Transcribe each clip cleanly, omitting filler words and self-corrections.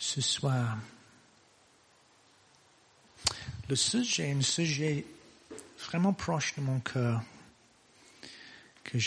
ce soir. Le sujet est un sujet vraiment proche de mon cœur, que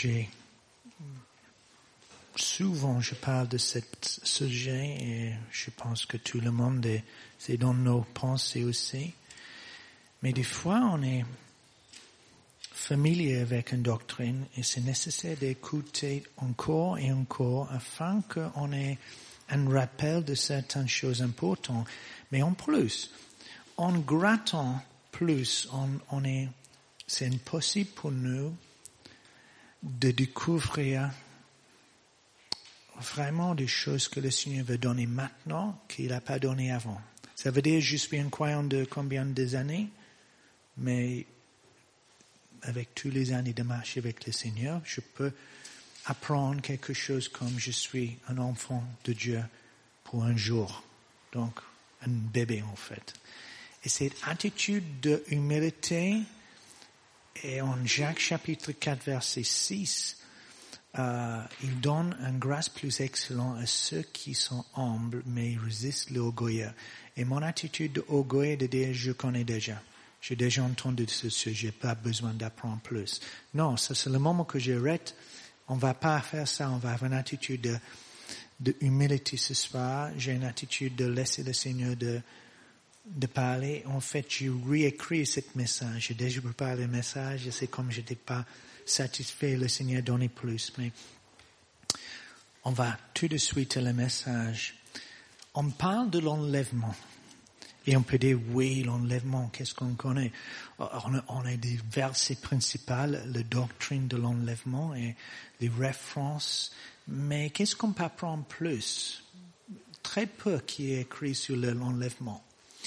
souvent je parle de ce sujet et je pense que tout le monde c'est dans nos pensées aussi. Mais des fois on est familier avec une doctrine et c'est nécessaire d'écouter encore et encore afin qu'on ait un rappel de certaines choses importantes. Mais en plus, en grattant plus, c'est impossible pour nous de découvrir vraiment des choses que le Seigneur veut donner maintenant qu'il n'a pas donné avant. Ça veut dire que je suis un croyant de combien d'années, mais avec tous les années de marche avec le Seigneur, je peux apprendre quelque chose comme je suis un enfant de Dieu pour un jour. Donc, un bébé en fait. Et cette attitude de humilité, et en Jacques chapitre 4 verset 6, il donne une grâce plus excellente à ceux qui sont humbles, mais ils résistent l'orgueilleux. Et mon attitude d'orgueil de dire je connais déjà. J'ai déjà entendu ce sujet, pas besoin d'apprendre plus. Non, ça c'est le moment que j'arrête. On va pas faire ça, on va avoir une attitude de humilité ce soir. J'ai une attitude de laisser le Seigneur de parler. En fait, j'ai réécrit ce message. J'ai déjà préparé le message et c'est comme je n'étais pas satisfait, le Seigneur donnait plus. Mais on va tout de suite à le message. On parle de l'enlèvement. Et on peut dire, oui, l'enlèvement, qu'est-ce qu'on connaît? On a des versets principaux, la doctrine de l'enlèvement et les références. Mais qu'est-ce qu'on peut apprendre plus? Très peu qui est écrit sur l'enlèvement.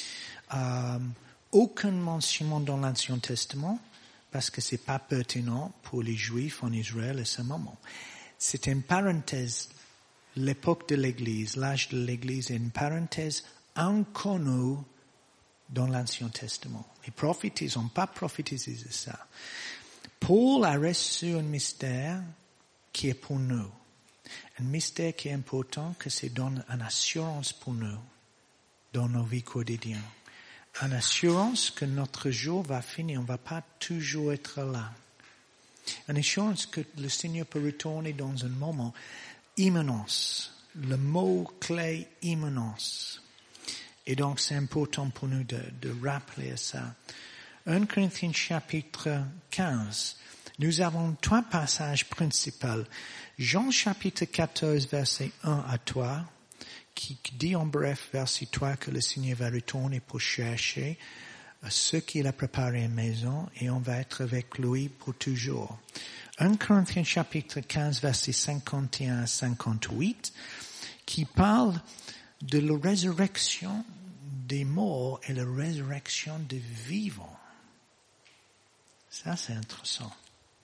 Aucune mention dans l'Ancien Testament, parce que c'est pas pertinent pour les Juifs en Israël à ce moment. C'est une parenthèse. L'époque de l'Église, l'âge de l'Église est une parenthèse inconnue dans l'Ancien Testament. Les prophètes n'ont pas prophétisé de ça. Paul a reçu un mystère qui est pour nous. Un mystère qui est important, que c'est donne une assurance pour nous dans nos vies quotidiennes. Une assurance que notre jour va finir, on ne va pas toujours être là. Une assurance que le Seigneur peut retourner dans un moment. Imminence. Le mot clé imminence. Et donc c'est important pour nous de rappeler ça. 1 Corinthiens chapitre 15. Nous avons trois passages principaux. Jean chapitre 14 verset 1 à 3. Qui dit en bref, verset 3, que le Seigneur va retourner pour chercher ceux qu'il a préparé une maison et on va être avec lui pour toujours. 1 Corinthiens chapitre 15, verset 51 à 58, qui parle de la résurrection des morts et la résurrection des vivants. Ça, c'est intéressant.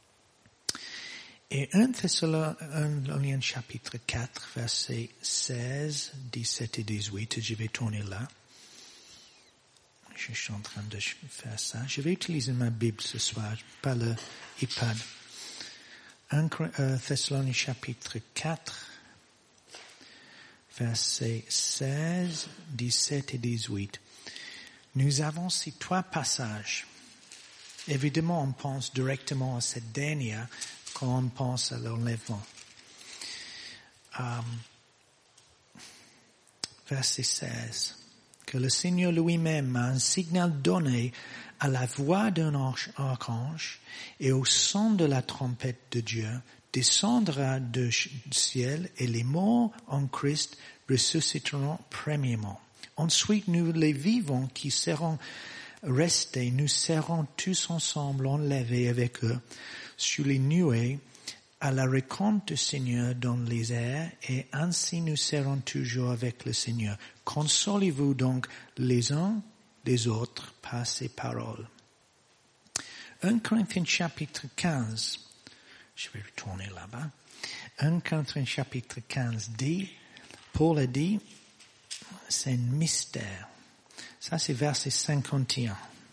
Et 1 Thessaloniciens chapitre 4, versets 16, 17 et 18, je vais tourner là. Je suis en train de faire ça. Je vais utiliser ma Bible ce soir, pas le iPad. 1 Thessaloniciens chapitre 4, versets 16, 17 et 18. Nous avons ces trois passages. Évidemment, on pense directement à cette dernière, quand on pense à l'enlèvement. Verset 16. Que le Seigneur lui-même a un signal donné à la voix d'un archange et au son de la trompette de Dieu descendra du ciel et les morts en Christ ressusciteront premièrement. Ensuite, nous les vivants qui seront restés, nous serons tous ensemble enlevés avec eux sur les nuées à la rencontre du Seigneur dans les airs et ainsi nous serons toujours avec le Seigneur. Consolez-vous donc les uns des autres par ces paroles. 1 Corinthiens chapitre 15, je vais retourner là-bas. 1 Corinthiens chapitre 15 dit, Paul a dit, c'est un mystère. Ça c'est verset 51.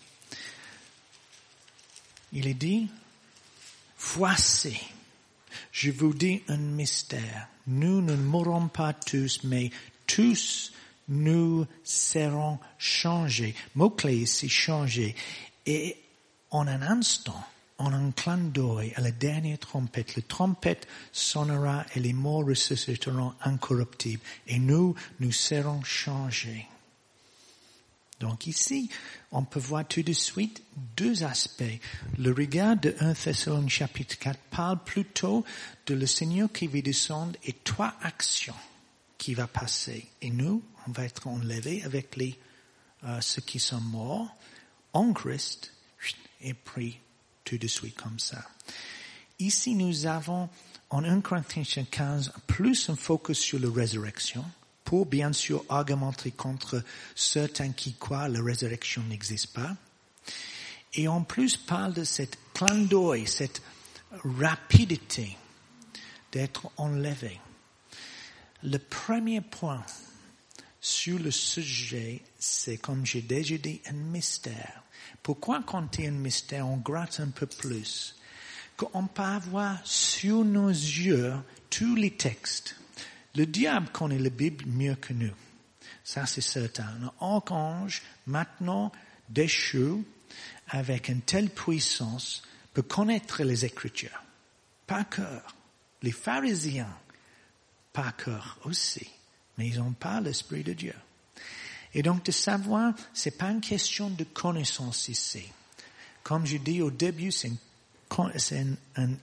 Il est dit, voici, je vous dis un mystère. Nous ne mourrons pas tous, mais tous nous serons changés. Mot-clé ici, changés. Et en un instant, en un clin d'œil, à la dernière trompette, la trompette sonnera et les morts ressusciteront incorruptibles. Et nous serons changés. Donc ici, on peut voir tout de suite deux aspects. Le regard de 1 Thessaloniciens chapitre 4 parle plutôt de le Seigneur qui va descendre et trois actions qui va passer. Et nous, on va être enlevés avec ceux qui sont morts en Christ et pris tout de suite comme ça. Ici, nous avons en 1 Corinthiens 15 plus un focus sur la résurrection, pour bien sûr argumenter contre certains qui croient que la résurrection n'existe pas. Et en plus parle de cette clin d'œil, cette rapidité d'être enlevé. Le premier point sur le sujet, c'est, comme j'ai déjà dit, un mystère. Pourquoi quand il y a un mystère, on gratte un peu plus? Qu'on peut avoir sur nos yeux tous les textes. Le diable connaît la Bible mieux que nous. Ça, c'est certain. Un archange, maintenant déchu, avec une telle puissance, peut connaître les Écritures. Par cœur. Les pharisiens, par cœur aussi. Mais ils n'ont pas l'Esprit de Dieu. Et donc, de savoir, c'est pas une question de connaissance ici. Comme je dis au début, c'est une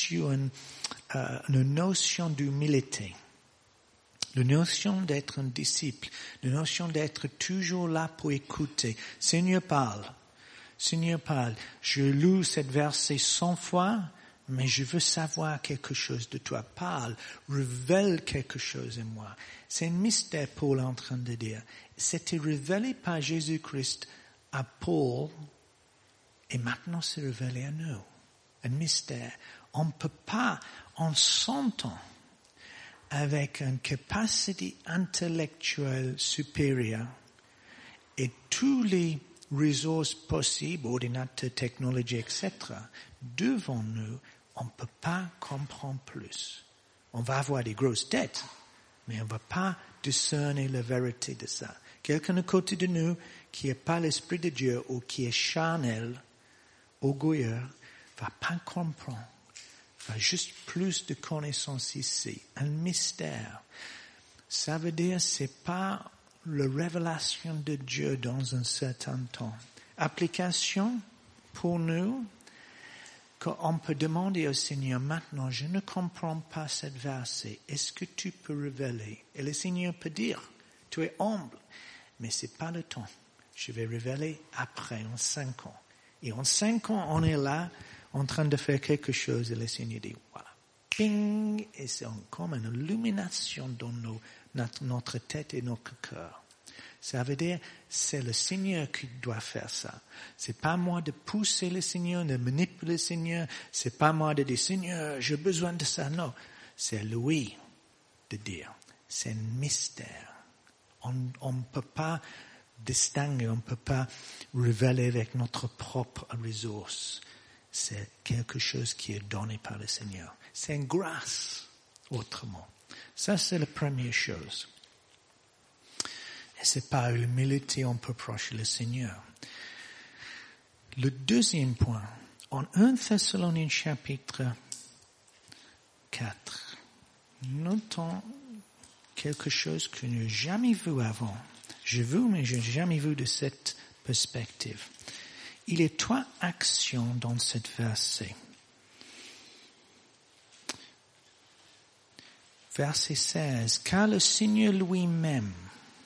notion d'humilité. La notion d'être un disciple, la notion d'être toujours là pour écouter. Seigneur parle. Je lis cette verset 100 fois, mais je veux savoir quelque chose de toi. Parle, révèle quelque chose en moi. C'est un mystère, Paul est en train de dire. C'était révélé par Jésus-Christ à Paul, et maintenant c'est révélé à nous. Un mystère. On ne peut pas, en 100 ans, avec une capacité intellectuelle supérieure et tous les ressources possibles, ordinateurs, technologies, etc., devant nous, on ne peut pas comprendre plus. On va avoir des grosses têtes, mais on ne va pas discerner la vérité de ça. Quelqu'un à côté de nous qui n'a pas l'Esprit de Dieu ou qui est charnel, orgueilleux, va pas comprendre. Juste plus de connaissances ici. Un mystère. Ça veut dire c'est pas la révélation de Dieu dans un certain temps. Application pour nous, qu'on peut demander au Seigneur, maintenant je ne comprends pas cette verset. Est-ce que tu peux révéler? Et le Seigneur peut dire, tu es humble, mais c'est pas le temps. Je vais révéler après, en 5 ans. Et en 5 ans, on est là, en train de faire quelque chose, et le Seigneur dit, voilà, ping, et c'est comme une illumination dans notre tête et notre cœur. Ça veut dire, c'est le Seigneur qui doit faire ça. C'est pas moi de pousser le Seigneur, de manipuler le Seigneur, c'est pas moi de dire, Seigneur, j'ai besoin de ça, non. C'est lui de dire, c'est un mystère. On ne peut pas distinguer, on ne peut pas révéler avec notre propre ressource. C'est quelque chose qui est donné par le Seigneur. C'est une grâce, autrement. Ça, c'est la première chose. Et c'est par l'humilité on peut approcher le Seigneur. Le deuxième point, en 1 Thessaloniciens chapitre 4, notons quelque chose que nous n'avons jamais vu avant. J'ai vu, mais je n'ai jamais vu de cette perspective. Il y a 3 actions dans cette verset. Verset 16. Car le Seigneur lui-même,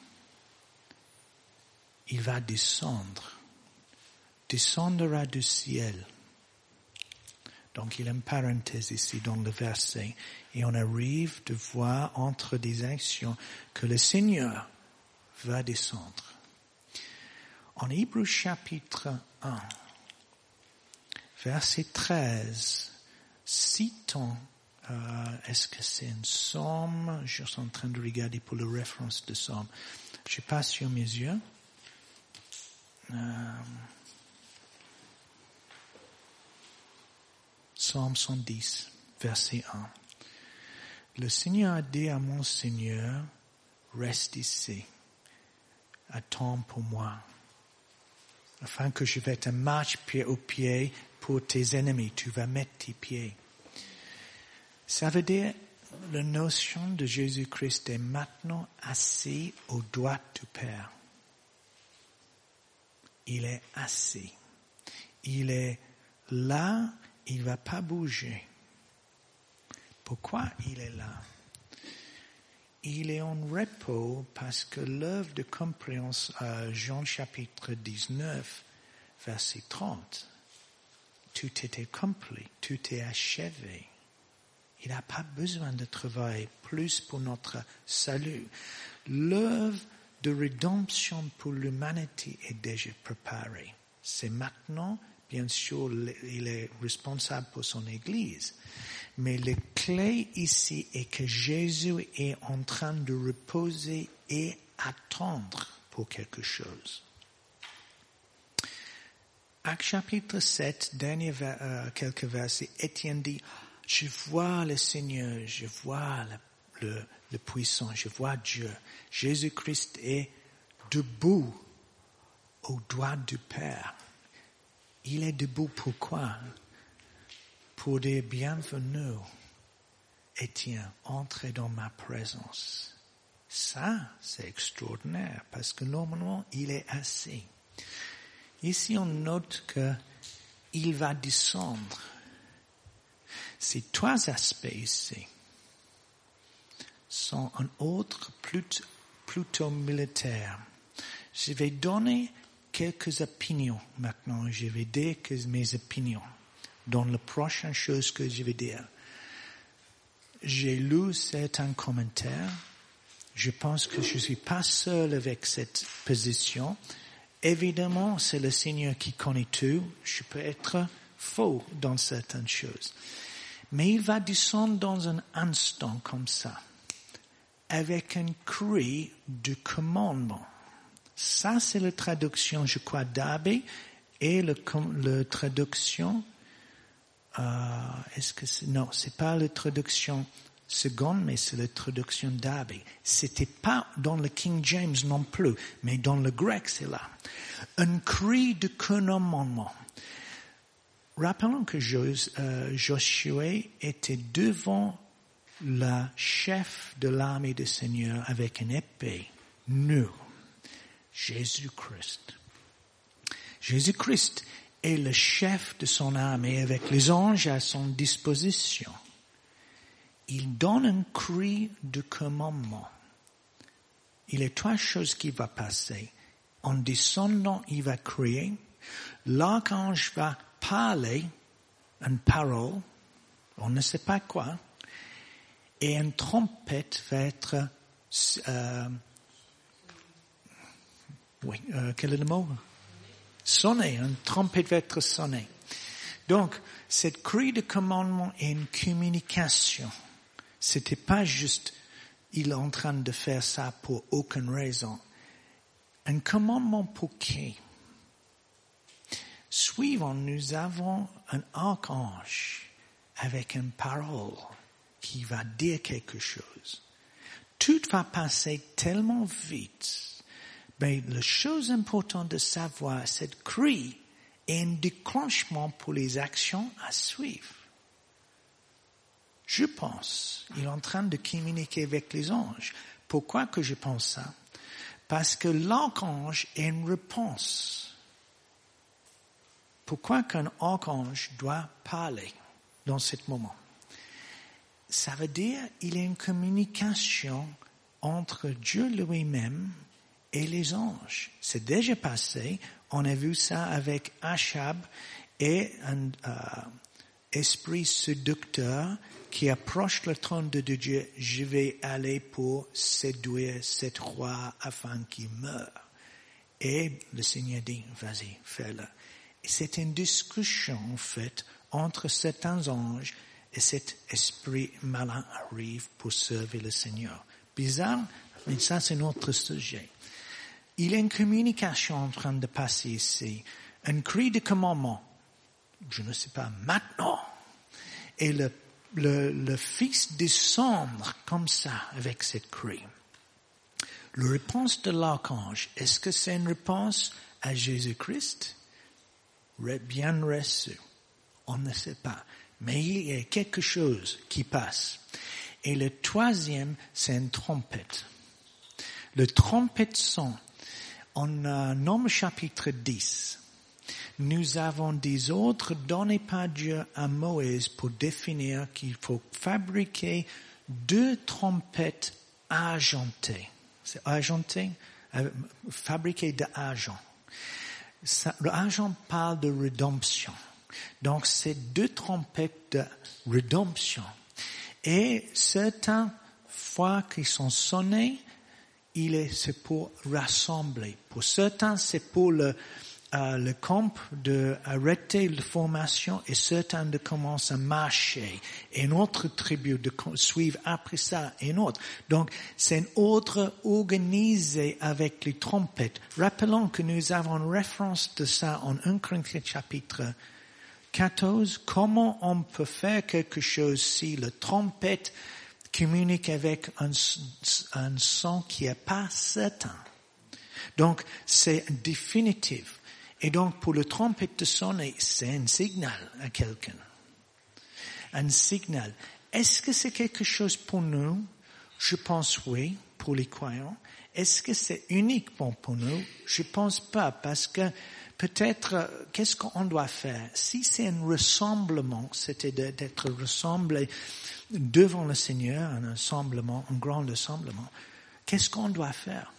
il va descendra du ciel. Donc il y a une parenthèse ici dans le verset. Et on arrive de voir entre des actions que le Seigneur va descendre. En Hébreux chapitre 1, verset 13, citons, est-ce que c'est un psaume? Je suis en train de regarder pour la référence de psaume. Je passe sur mes yeux. Psaume 110, verset 1. Le Seigneur a dit à mon Seigneur, reste ici. attends pour moi, afin que je vais te marcher pied au pied pour tes ennemis. Tu vas mettre tes pieds. Ça veut dire, la notion de Jésus-Christ est maintenant assis au droite du Père. Il est assis. Il est là, il ne va pas bouger. Pourquoi il est là? Il est en repos parce que l'œuvre de compréhension, Jean chapitre 19, verset 30, tout est accompli, tout est achevé. Il n'a pas besoin de travailler plus pour notre salut. L'œuvre de rédemption pour l'humanité est déjà préparée. C'est maintenant, bien sûr, il est responsable pour son Église. Mais la clé ici est que Jésus est en train de reposer et attendre pour quelque chose. Acte chapitre 7, quelques versets, Étienne dit, je vois le Seigneur, je vois le puissant, je vois Dieu. Jésus-Christ est debout au droit du Père. Il est debout pourquoi? Pour dire bienvenue, Étienne, entrez dans ma présence. Ça, c'est extraordinaire parce que normalement, il est assis. Ici, on note que il va descendre. Ces trois aspects ici sont un autre plutôt militaire. Je vais donner quelques opinions maintenant. Je vais dire mes opinions dans la prochaine chose que je vais dire. J'ai lu certains commentaires. Je pense que je ne suis pas seul avec cette position. Évidemment, c'est le Seigneur qui connaît tout. Je peux être faux dans certaines choses. Mais il va descendre dans un instant comme ça, avec un cri de commandement. Ça, c'est la traduction, je crois, d'Abbé, et la traduction, non, c'est pas la traduction seconde, mais c'est la traduction d'Abbé. C'était pas dans le King James non plus, mais dans le grec, c'est là. Un cri de commandement. Rappelons que Josué était devant le chef de l'armée du Seigneur avec une épée nue. Jésus-Christ. Jésus-Christ est le chef de son armée avec les anges à son disposition. Il donne un cri de commandement. Il y a trois choses qui vont passer. En descendant, il va crier. L'archange va parler, une parole, on ne sait pas quoi, et une trompette va être, quel est le mot? Sonner, une trompette va être sonnée. Donc, cette cri de commandement est une communication. C'était pas juste, il est en train de faire ça pour aucune raison. Un commandement pour qui? Suivant, nous avons un archange avec une parole qui va dire quelque chose. Tout va passer tellement vite. Mais la chose importante de savoir, cette cri est un déclenchement pour les actions à suivre. Je pense, il est en train de communiquer avec les anges. Pourquoi que je pense ça? Parce que l'archange est une réponse. Pourquoi qu'un archange doit parler dans ce moment? Ça veut dire qu'il y a une communication entre Dieu lui-même et les anges. C'est déjà passé. On a vu ça avec Achab et un esprit séducteur qui approche le trône de Dieu. Je vais aller pour séduire cet roi afin qu'il meure. Et le Seigneur dit, vas-y, fais-le. C'est une discussion, en fait, entre certains anges et cet esprit malin arrive pour servir le Seigneur. Bizarre, mais ça, c'est notre sujet. Il y a une communication en train de passer ici. Un cri de commandement. Je ne sais pas, maintenant. Et le Fils descendre comme ça, avec cette cri. La réponse de l'archange, est-ce que c'est une réponse à Jésus-Christ? Bien reçu. On ne sait pas. Mais il y a quelque chose qui passe. Et le troisième, c'est une trompette. Le trompette son. En Nombre chapitre 10, nous avons des ordres donnés par Dieu à Moïse pour définir qu'il faut fabriquer 2 trompettes argentées. C'est argenté, fabriqué d'argent. L'argent parle de rédemption. Donc, c'est 2 trompettes de rédemption. Et certaines fois qu'ils sont sonnés, c'est pour rassembler. Pour certains, c'est pour le camp d'arrêter la formation et certains de commencer à marcher. Et une autre tribu de suivre après ça et une autre. Donc, c'est un ordre organisé avec les trompettes. Rappelons que nous avons une référence de ça en 1 Corinthiens chapitre 14. Comment on peut faire quelque chose si la trompette communique avec un son qui n'est pas certain. Donc, c'est définitif. Et donc, pour le trompette de sonner, c'est un signal à quelqu'un. Un signal. Est-ce que c'est quelque chose pour nous? Je pense oui, pour les croyants. Est-ce que c'est uniquement pour nous? Je pense pas, parce que peut-être, qu'est-ce qu'on doit faire? Si c'est un rassemblement, c'était d'être rassemblé devant le Seigneur, un rassemblement, un grand rassemblement, qu'est-ce qu'on doit faire?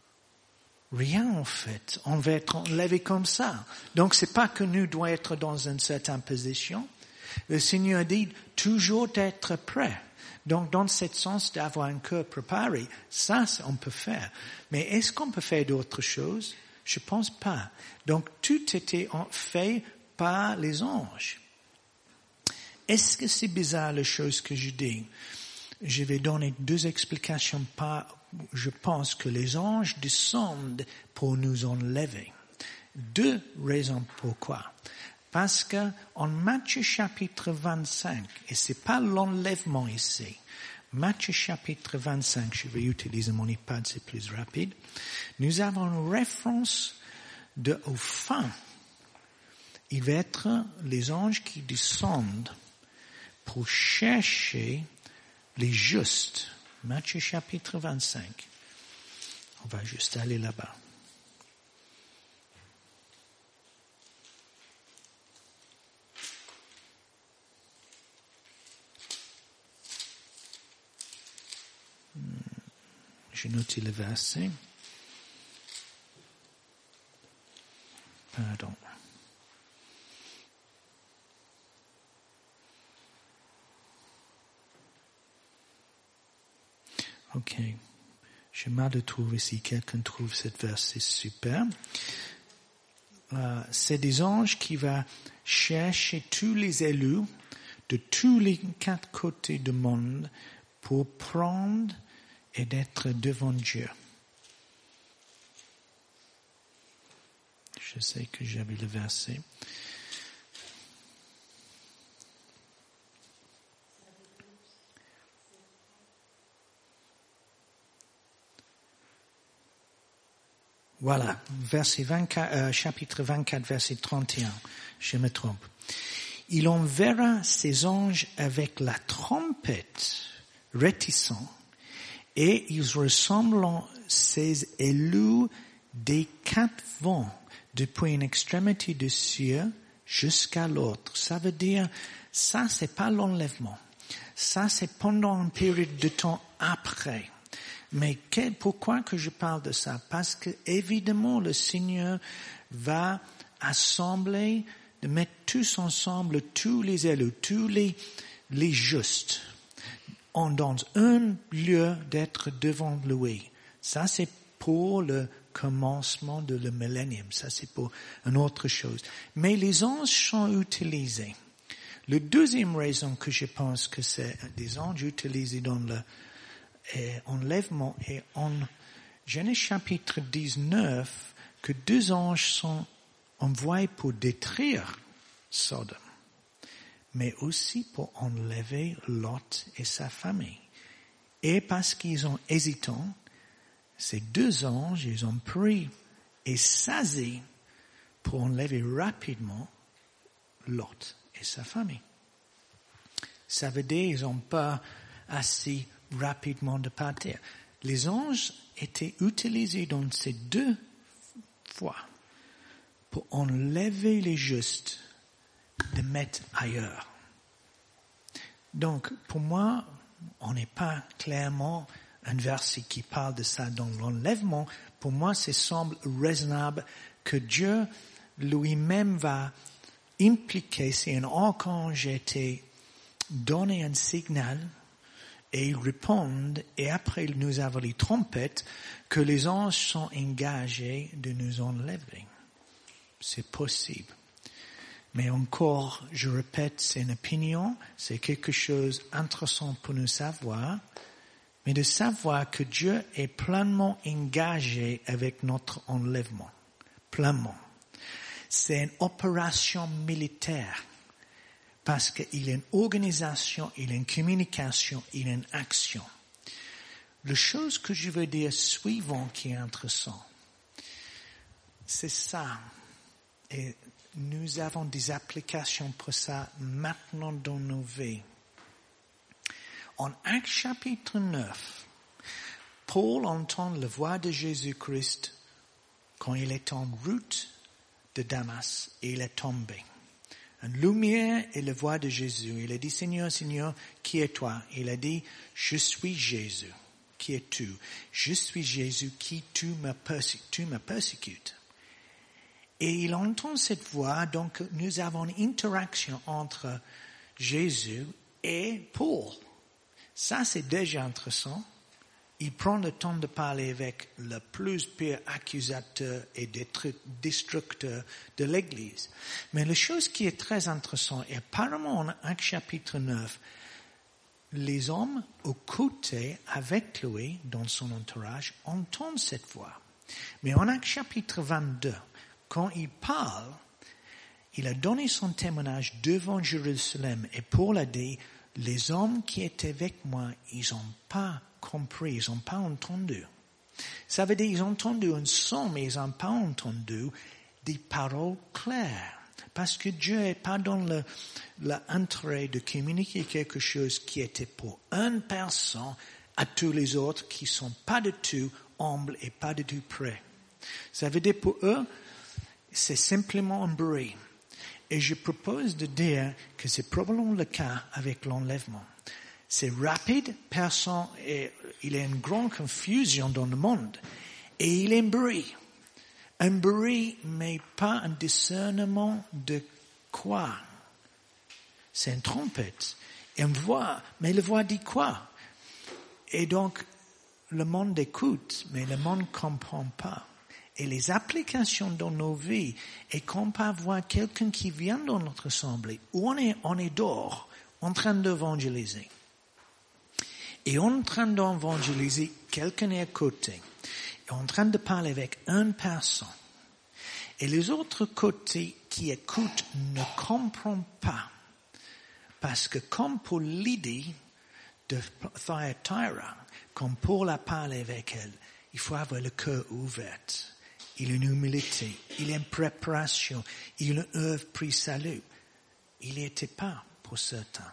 Rien en fait. On va être enlevé comme ça. Donc c'est pas que nous devons être dans une certaine position. Le Seigneur dit toujours d'être prêt. Donc dans ce sens d'avoir un cœur préparé, ça on peut faire. Mais est-ce qu'on peut faire d'autres choses? Je pense pas. Donc tout était fait par les anges. Est-ce que c'est bizarre les choses que je dis? Je vais donner 2 explications. Je pense que les anges descendent pour nous enlever. 2 raisons pourquoi. Parce que en Matthieu chapitre 25, et c'est pas l'enlèvement ici, Matthieu chapitre 25, je vais utiliser mon iPad, c'est plus rapide. Nous avons une référence au fin. Il va être les anges qui descendent pour chercher les justes. Matthieu chapitre 25. On va juste aller là-bas. J'ai noté le verset. Pardon. Ok. J'ai mal de trouver si quelqu'un trouve cette verset super. C'est des anges qui vont chercher tous les élus de tous les 4 côtés du monde pour prendre et d'être devant Dieu. Je sais que j'avais le verset. Voilà, chapitre 24, verset 31. Je me trompe. Il enverra ses anges avec la trompette, réticents, et ils ressembleront ses élus des 4 vents, depuis une extrémité du ciel jusqu'à l'autre. Ça veut dire, ça c'est pas l'enlèvement. Ça c'est pendant une période de temps après. Mais pourquoi que je parle de ça? Parce que évidemment le Seigneur va assembler, de mettre tous ensemble tous les élus, tous les justes, dans un lieu d'être devant lui. Ça c'est pour le commencement de le millénium. Ça c'est pour une autre chose. Mais les anges sont utilisés. La deuxième raison que je pense que c'est des anges utilisés dans le enlèvement et en Genèse chapitre 19 que 2 anges sont envoyés pour détruire Sodome, mais aussi pour enlever Lot et sa famille. Et parce qu'ils ont hésitant, ces deux anges, ils ont pris et saisi pour enlever rapidement Lot et sa famille. Ça veut dire qu'ils n'ont pas assez rapidement de partir. Les anges étaient utilisés dans ces deux fois pour enlever les justes, de mettre ailleurs. Donc, pour moi, on n'est pas clairement un verset qui parle de ça dans l'enlèvement. Pour moi, ça semble raisonnable que Dieu lui-même va impliquer si un archange était donné un signal et ils répondent, et après nous avons les trompettes, que les anges sont engagés de nous enlever. C'est possible. Mais encore, je répète, c'est une opinion, c'est quelque chose d'intéressant pour nous savoir, mais de savoir que Dieu est pleinement engagé avec notre enlèvement. Pleinement. C'est une opération militaire. Parce qu'il y a une organisation, il y a une communication, il y a une action. La chose que je veux dire suivant qui est intéressant, c'est ça. Et nous avons des applications pour ça maintenant dans nos vies. En Actes chapitre 9, Paul entend la voix de Jésus-Christ quand il est en route de Damas et il est tombé. Une lumière et la voix de Jésus. Il a dit, Seigneur, Seigneur, qui es-toi? Il a dit, je suis Jésus. Qui es-tu? Je suis Jésus qui tu me persécutes. Et il entend cette voix, donc nous avons une interaction entre Jésus et Paul. Ça, c'est déjà intéressant. Il prend le temps de parler avec le plus pire accusateur et destructeur de l'Église. Mais la chose qui est très intéressante, et apparemment en Actes chapitre 9, les hommes aux côtés avec lui, dans son entourage, entendent cette voix. Mais en Actes chapitre 22, quand il parle, il a donné son témoignage devant Jérusalem et Paul a dit, les hommes qui étaient avec moi, ils n'ont pas compris, ils n'ont pas entendu. Ça veut dire qu'ils ont entendu un son, mais ils n'ont pas entendu des paroles claires. Parce que Dieu n'est pas dans l'intérêt de communiquer quelque chose qui était pour une personne à tous les autres qui ne sont pas du tout humbles et pas du tout prêts. Ça veut dire pour eux, c'est simplement un bruit. Et je propose de dire que c'est probablement le cas avec l'enlèvement. C'est rapide, il y a une grande confusion dans le monde. Et il y a un bruit. Un bruit, mais pas un discernement de quoi. C'est une trompette. Et une voix, mais la voix dit quoi? Et donc, le monde écoute, mais le monde ne comprend pas. Et les applications dans nos vies, et qu'on peut avoir quelqu'un qui vient dans notre assemblée, où on est dehors, en train d'évangéliser. Et en train d'évangéliser, quelqu'un est à côté. Et en train de parler avec une personne. Et les autres côtés qui écoutent ne comprennent pas. Parce que comme pour Lydie de Thyatira, comme Paul a parlé avec elle, il faut avoir le cœur ouvert. Il y a une humilité, il y a une préparation, il y a une œuvre pour le salut. Il n'y était pas pour certains.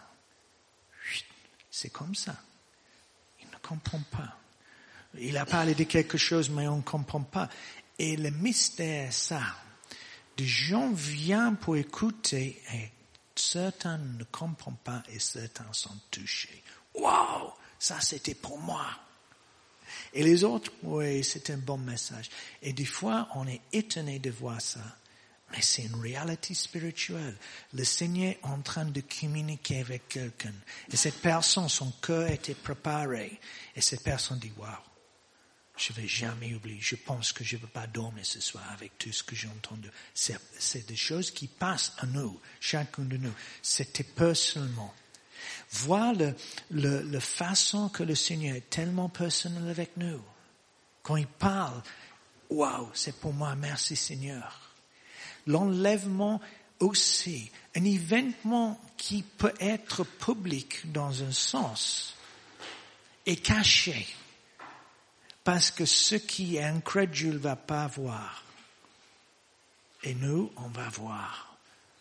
C'est comme ça. Il ne comprend pas. Il a parlé de quelque chose, mais on ne comprend pas. Et le mystère, ça, des gens viennent pour écouter et certains ne comprennent pas et certains sont touchés. Wow, ça c'était pour moi. Et les autres, oui, c'est un bon message. Et des fois, on est étonné de voir ça. Mais c'est une réalité spirituelle. Le Seigneur est en train de communiquer avec quelqu'un. Et cette personne, son cœur était préparé. Et cette personne dit, wow, je vais jamais oublier. Je pense que je ne vais pas dormir ce soir avec tout ce que j'ai entendu. C'est des choses qui passent à nous, chacun de nous. C'était personnellement. Voir la façon que le Seigneur est tellement personnel avec nous. Quand il parle, wow, c'est pour moi, merci Seigneur. L'enlèvement aussi, un événement qui peut être public dans un sens et caché. Parce que ce qui est incrédule va pas voir. Et nous, on va voir.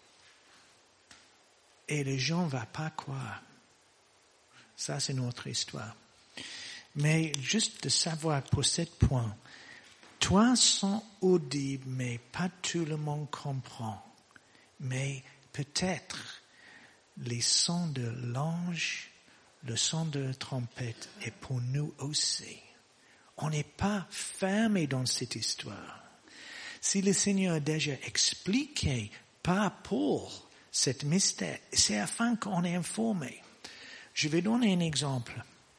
Et les gens ne vont pas croire. Ça, c'est notre histoire. Mais juste de savoir pour ce point, toi sont audibles, mais pas tout le monde comprend. Mais peut-être les sons de l'ange, le son de la trompette est pour nous aussi. On n'est pas fermé dans cette histoire. Si le Seigneur a déjà expliqué, pas pour cet mystère, c'est afin qu'on est informé. Je vais donner un exemple.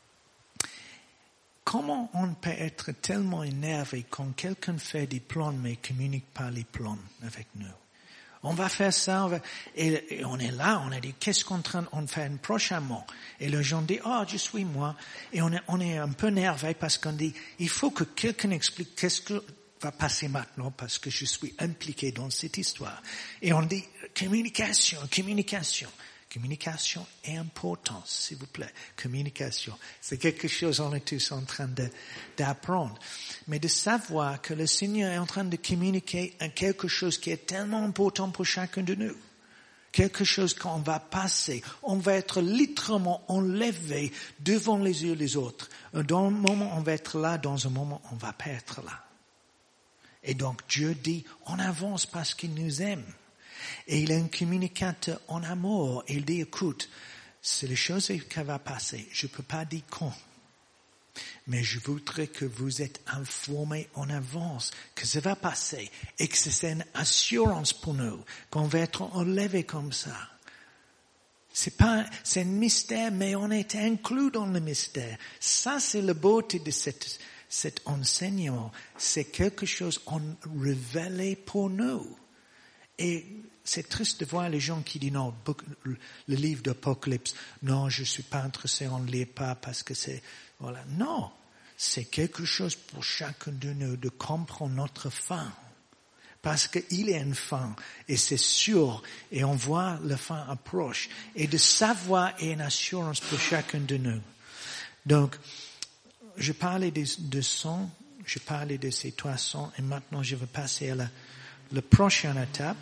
Comment on peut être tellement énervé quand quelqu'un fait des plans mais ne communique pas les plans avec nous? On va faire ça, et on est là, on a dit, qu'est-ce qu'on fait prochainement? Et les gens disent, je suis moi. Et on est un peu nerveux parce qu'on dit, il faut que quelqu'un explique qu'est-ce que va passer maintenant parce que je suis impliqué dans cette histoire. Et on dit, communication. Communication est importante, s'il vous plaît. Communication. C'est quelque chose qu'on est tous en train d'apprendre. Mais de savoir que le Seigneur est en train de communiquer quelque chose qui est tellement important pour chacun de nous. Quelque chose qu'on va passer. On va être littéralement enlevé devant les yeux des autres. Dans un moment, on va être là. Dans un moment, on va pas être là. Et donc, Dieu dit, on avance parce qu'il nous aime. Et il est un communicateur en amour. Il dit, écoute, c'est les choses qui vont passer. Je peux pas dire quand. Mais je voudrais que vous êtes informés en avance que ça va passer et que c'est une assurance pour nous qu'on va être enlevé comme ça. C'est un mystère, mais on est inclus dans le mystère. Ça, c'est la beauté de cet enseignement. C'est quelque chose qu'on révèle pour nous. Et c'est triste de voir les gens qui disent non, le livre d'Apocalypse, non, je suis pas intéressé, on ne lit pas parce que c'est, voilà. Non, c'est quelque chose pour chacun de nous de comprendre notre fin. Parce qu'il est une fin, et c'est sûr, et on voit la fin approche, et de savoir est une assurance pour chacun de nous. Donc, je parlais de sons, je parlais de ces trois sons, et maintenant je vais passer à la prochaine étape.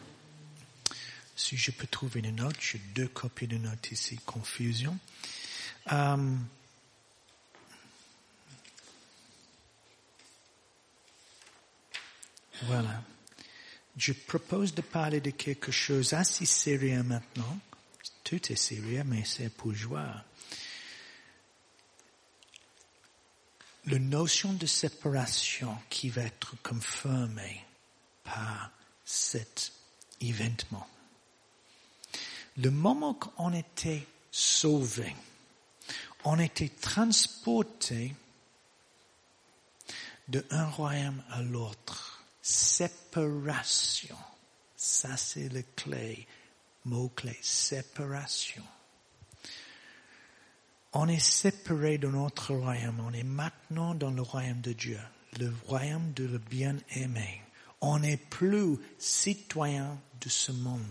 Si je peux trouver une note, j'ai 2 copies de notes ici, confusion. Voilà. Je propose de parler de quelque chose assez sérieux maintenant. Tout est sérieux, mais c'est pour jouer. La notion de séparation qui va être confirmée par cet événement. Le moment qu'on était sauvé, on était transporté d'un royaume à l'autre. Séparation. Ça, c'est le mot-clé, séparation. On est séparé de notre royaume. On est maintenant dans le royaume de Dieu, le royaume de le bien-aimé. On n'est plus citoyen de ce monde.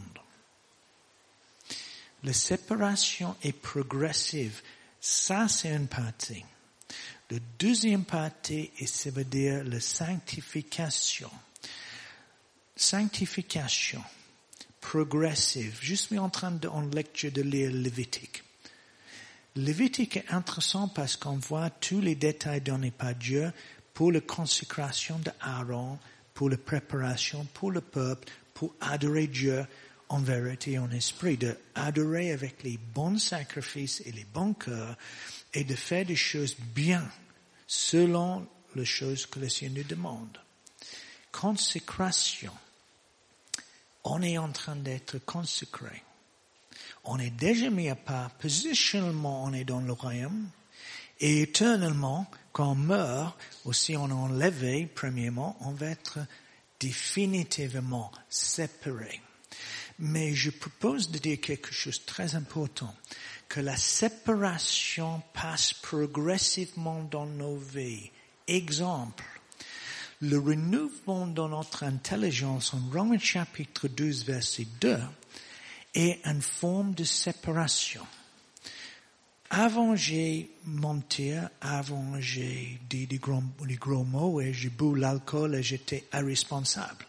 La séparation est progressive. Ça, c'est une partie. La deuxième partie, et ça veut dire la sanctification. Sanctification progressive. Je suis en train en lecture de lire Lévitique. Lévitique est intéressant parce qu'on voit tous les détails donnés par Dieu pour la consécration d'Aaron, pour la préparation, pour le peuple, pour adorer Dieu en vérité et en esprit, de adorer avec les bons sacrifices et les bons cœurs et de faire des choses bien selon les choses que le Seigneur nous demande. Consécration. On est en train d'être consacré. On est déjà mis à part. Positionnellement, on est dans le royaume. Et éternellement, quand on meurt, ou si on est enlevé, premièrement, on va être définitivement séparé. Mais je propose de dire quelque chose de très important, que la séparation passe progressivement dans nos vies. Exemple, le renouvellement de notre intelligence en Romains chapitre 12, verset 2, est une forme de séparation. Avant j'ai menti, avant j'ai dit des gros mots et j'ai bu l'alcool et j'étais irresponsable.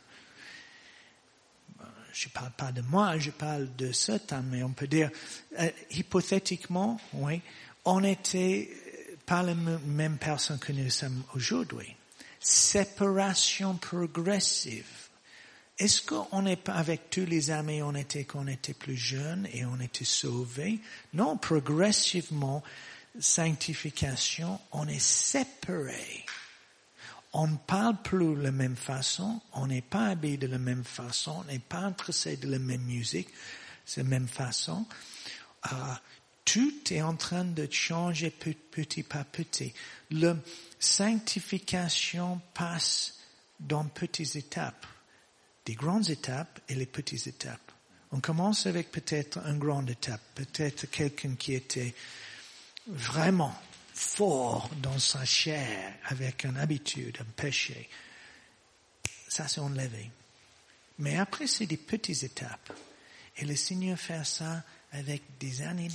Je ne parle pas de moi, je parle de ce temps, mais on peut dire, hypothétiquement, oui, on n'était pas la même personne que nous sommes aujourd'hui. Séparation progressive. Est-ce qu'on n'est pas avec tous les amis, qu'on était plus jeunes et on était sauvés? Non, progressivement, sanctification, on est séparés. On ne parle plus de la même façon, on n'est pas habillé de la même façon, on n'est pas intéressé de la même musique, de la même façon. Tout est en train de changer petit par petit. La sanctification passe dans petites étapes, des grandes étapes et les petites étapes. On commence avec peut-être une grande étape, peut-être quelqu'un qui était vraiment fort dans sa chair, avec une habitude, un péché. Ça s'est enlevé. Mais après, c'est des petites étapes. Et le Seigneur fait ça avec des années.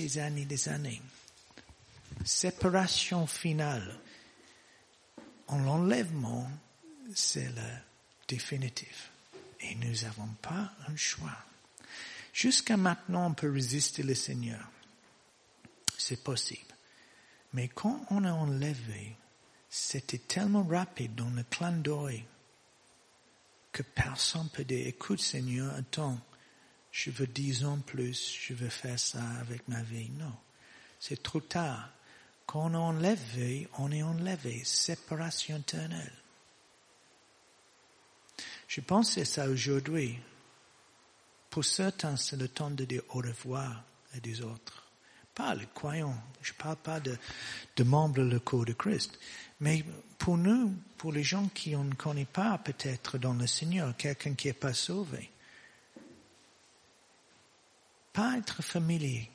Séparation finale. En l'enlèvement, c'est le définitif. Et nous n'avons pas un choix. Jusqu'à maintenant, on peut résister le Seigneur. C'est possible. Mais quand on a enlevé, c'était tellement rapide dans le clin d'œil que personne ne peut dire, écoute Seigneur, attends, je veux 10 ans plus, je veux faire ça avec ma vie. Non, c'est trop tard. Quand on a enlevé, on est enlevé. Séparation éternelle. Je pense à ça aujourd'hui. Pour certains, c'est le temps de dire au revoir à des autres. Pas les croyants, je ne parle pas de membres du corps de Christ. Mais pour nous, pour les gens qui ne connaissent pas peut-être dans le Seigneur, quelqu'un qui n'est pas sauvé, pas être familier.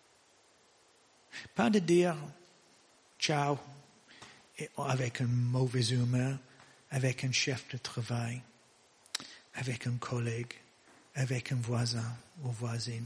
Pas de dire ciao avec une mauvaise humeur, avec un chef de travail, avec un collègue, avec un voisin ou voisine.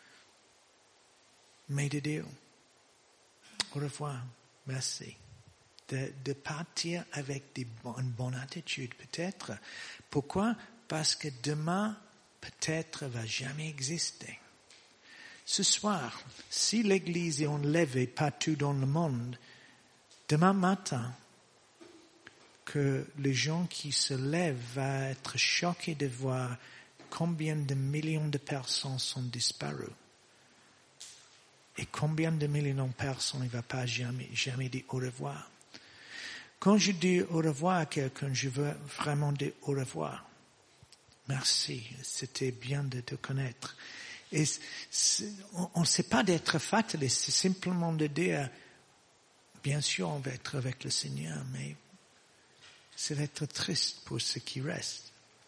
Mais de dire au revoir, merci. De partir avec une bonne attitude peut-être. Pourquoi? Parce que demain peut-être va jamais exister. Ce soir, si l'Église est enlevée partout dans le monde, demain matin, que les gens qui se lèvent vont être choqués de voir combien de millions de personnes sont disparues. Et combien de millions de personnes ne vont pas jamais dire au revoir. Quand je dis au revoir à quelqu'un, je veux vraiment dire au revoir. Merci, c'était bien de te connaître. Et on ne sait pas d'être fataliste, c'est simplement de dire, bien sûr on va être avec le Seigneur, mais ça va être triste pour ceux qui restent.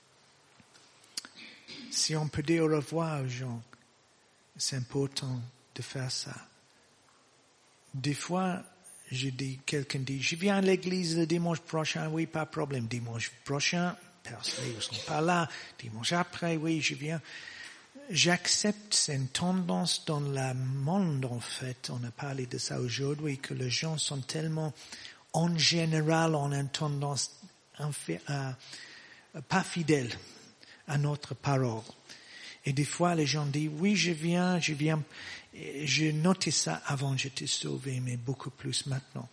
Si on peut dire au revoir aux gens, c'est important de faire ça. Des fois, quelqu'un dit, je viens à l'église le dimanche prochain, oui, pas de problème. Dimanche prochain, personne ne sont pas là. Dimanche après, oui, je viens. J'accepte, c'est une tendance dans le monde, en fait, on a parlé de ça aujourd'hui, que les gens sont tellement, en général, on a une tendance pas fidèle à notre parole. Et des fois, les gens disent, oui, je viens. J'ai noté ça avant, j'étais sauvé, mais beaucoup plus maintenant.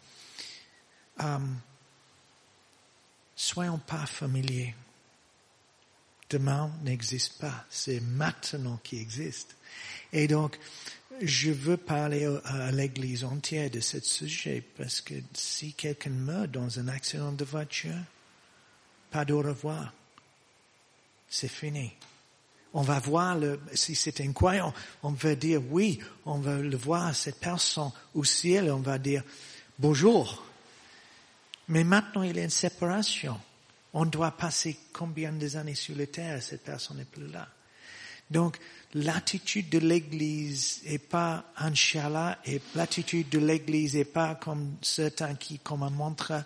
Soyons pas familiers. Demain n'existe pas, c'est maintenant qui existe. Et donc, je veux parler à l'Église entière de ce sujet, parce que si quelqu'un meurt dans un accident de voiture, pas de au revoir. C'est fini. On va voir, si c'est un croyant, on va dire oui, on va le voir, cette personne au ciel, on va dire bonjour. Mais maintenant, il y a une séparation. On doit passer combien d'années sur la terre, cette personne n'est plus là. Donc, l'attitude de l'Église est pas Inch'Allah, et l'attitude de l'Église est pas comme certains qui, comme un mantra.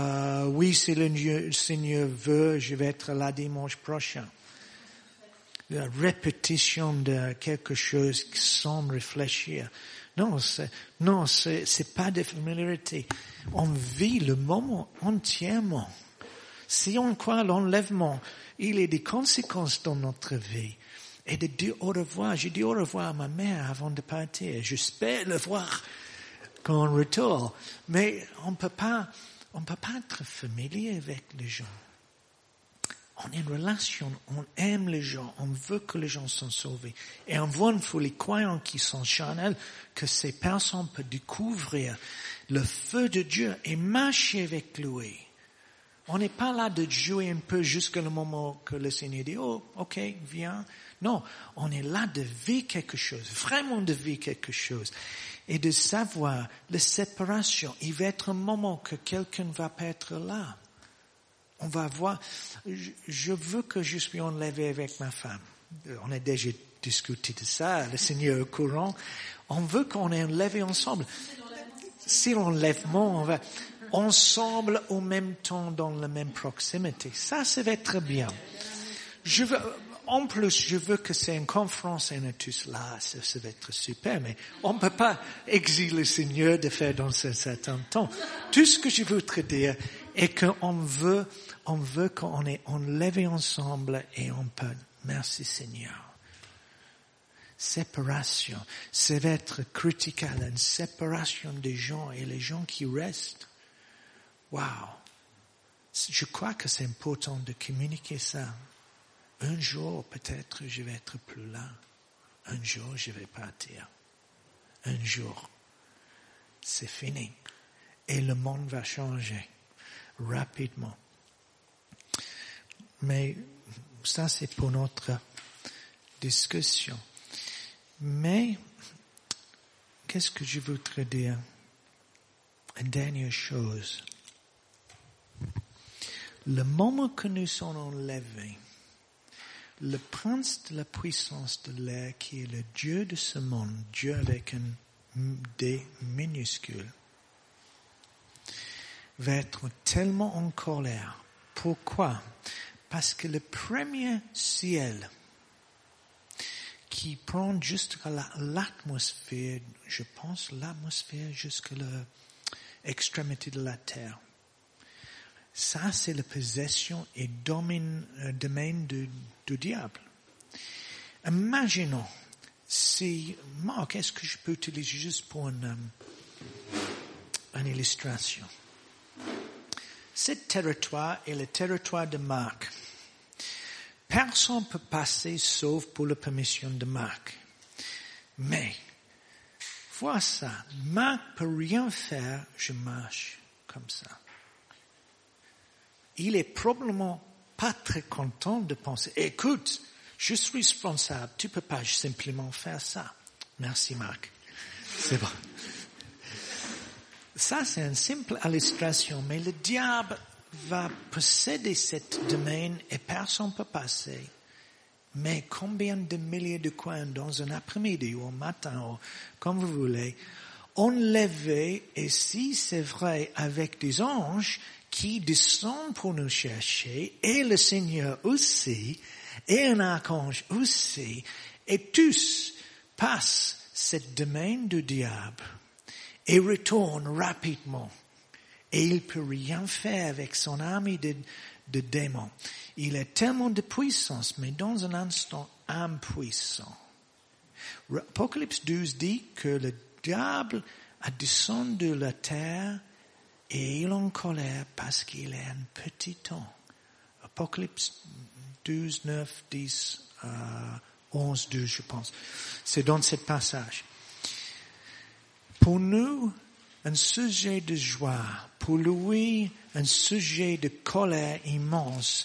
Oui, si le Seigneur veut, je vais être là dimanche prochain. la répétition de quelque chose sans réfléchir. Non, c'est pas de familiarité. On vit le moment entièrement. Si on croit à l'enlèvement, il y a des conséquences dans notre vie. Et de dire au revoir, j'ai dit au revoir à ma mère avant de partir. J'espère le voir quand on retourne. Mais on peut pas être familier avec les gens. On a une relation, on aime les gens, on veut que les gens soient sauvés. Et on voit pour les croyants qui sont charnels que ces personnes peuvent découvrir le feu de Dieu et marcher avec lui. On n'est pas là de jouer un peu jusqu'à le moment que le Seigneur dit, oh, ok, viens. Non, on est là de vivre quelque chose, vraiment de vivre quelque chose. Et de savoir la séparation. Il va être un moment que quelqu'un ne va pas être là. On va voir, je veux que je sois enlevé avec ma femme. On a déjà discuté de ça, le Seigneur est au courant. On veut qu'on est enlevé ensemble. C'est l'enlèvement, on va ensemble au même temps dans la même proximité. Ça va être bien. En plus, je veux que c'est une conférence et on est tous là, ça va être super, mais on ne peut pas exiger le Seigneur de faire dans un certain temps. Tout ce que je voudrais dire est qu'on veut qu'on est enlevé ensemble et on peut. Merci Seigneur. Séparation. Ça va être critical, une séparation des gens et les gens qui restent. Wow. Je crois que c'est important de communiquer ça. Un jour, peut-être, je vais être plus là. Un jour, je vais partir. Un jour, c'est fini. Et le monde va changer rapidement. Mais ça, c'est pour notre discussion. Mais, qu'est-ce que je voudrais dire? Une dernière chose. Le moment que nous sommes enlevés, le prince de la puissance de l'air, qui est le Dieu de ce monde, Dieu avec un D minuscule, va être tellement en colère. Pourquoi? Parce que le premier ciel qui prend jusqu'à l'atmosphère, je pense l'atmosphère jusqu'à l'extrémité de la terre, ça c'est la possession et domaine du diable. Imaginons si, Marc, est-ce que je peux utiliser juste pour une illustration? Ce territoire est le territoire de Marc. Personne ne peut passer sauf pour la permission de Marc. Mais, vois ça, Marc ne peut rien faire, je marche comme ça. Il est probablement pas très content de penser, écoute, je suis responsable, tu peux pas simplement faire ça. Merci Marc. C'est bon. Ça, c'est une simple illustration, mais le diable va posséder cette domaine et personne ne peut passer. Mais combien de milliers de coins dans un après-midi ou un matin, ou comme vous voulez, enlevés, et si c'est vrai, avec des anges qui descendent pour nous chercher, et le Seigneur aussi, et un archange aussi, et tous passent cette domaine du diable et retournent rapidement. Et il peut rien faire avec son armée de démons. Il a tellement de puissance, mais dans un instant, impuissant. Apocalypse 12 dit que le diable a descendu de la terre et il est en colère parce qu'il a un petit temps. Apocalypse 12, 9, 10, 11, 12, je pense. C'est dans ce passage. Pour nous, un sujet de joie. Pour lui, un sujet de colère immense.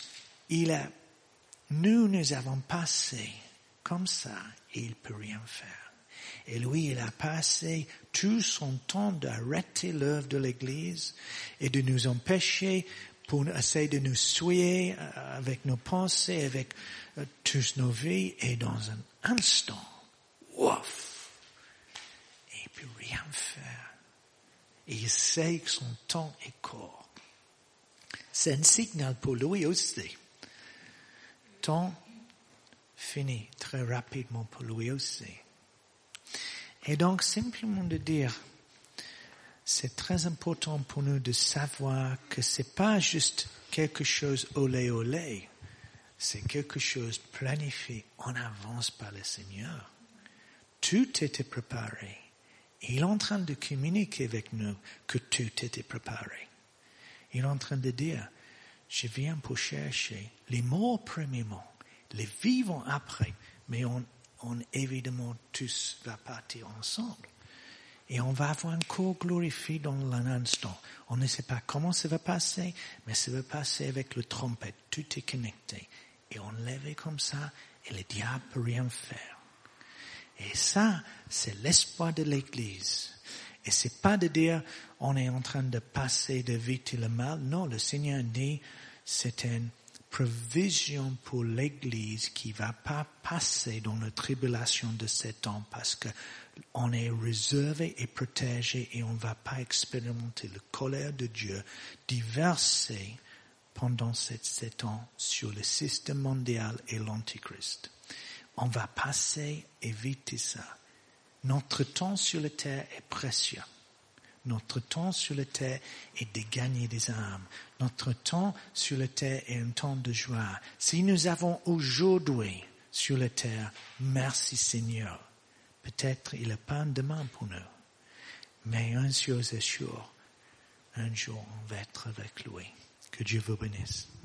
Nous avons passé comme ça et il peut rien faire. Et lui, il a passé tout son temps d'arrêter l'œuvre de l'Église et de nous empêcher pour essayer de nous souiller avec nos pensées, avec tous nos vies. Et dans un instant, ouf, il peut rien faire. Et il sait que son temps est court. C'est un signal pour lui aussi. Temps finit très rapidement pour lui aussi. Et donc, simplement de dire, c'est très important pour nous de savoir que c'est pas juste quelque chose olé olé, c'est quelque chose planifié en avance par le Seigneur. Tout était préparé. Il est en train de communiquer avec nous que tout était préparé. Il est en train de dire, je viens pour chercher les morts premièrement, les vivants après, mais on évidemment tous va partir ensemble. Et on va avoir un corps glorifié dans un instant. On ne sait pas comment ça va passer, mais ça va passer avec le trompette. Tout est connecté. Et on lève comme ça, et le diable peut rien faire. Et ça, c'est l'espoir de l'Église. Et c'est pas de dire, on est en train de passer, d'éviter le mal. Non, le Seigneur dit, c'est une provision pour l'Église qui va pas passer dans la tribulation de 7 ans parce que on est réservé et protégé et on va pas expérimenter la colère de Dieu déversée pendant ces 7 ans sur le système mondial et l'Antichrist. On va passer, éviter ça. Notre temps sur la terre est précieux. Notre temps sur la terre est de gagner des âmes. Notre temps sur la terre est un temps de joie. Si nous avons aujourd'hui sur la terre, merci Seigneur. Peut-être il n'est pas un demain pour nous. Mais une chose est sûre, un jour on va être avec lui. Que Dieu vous bénisse.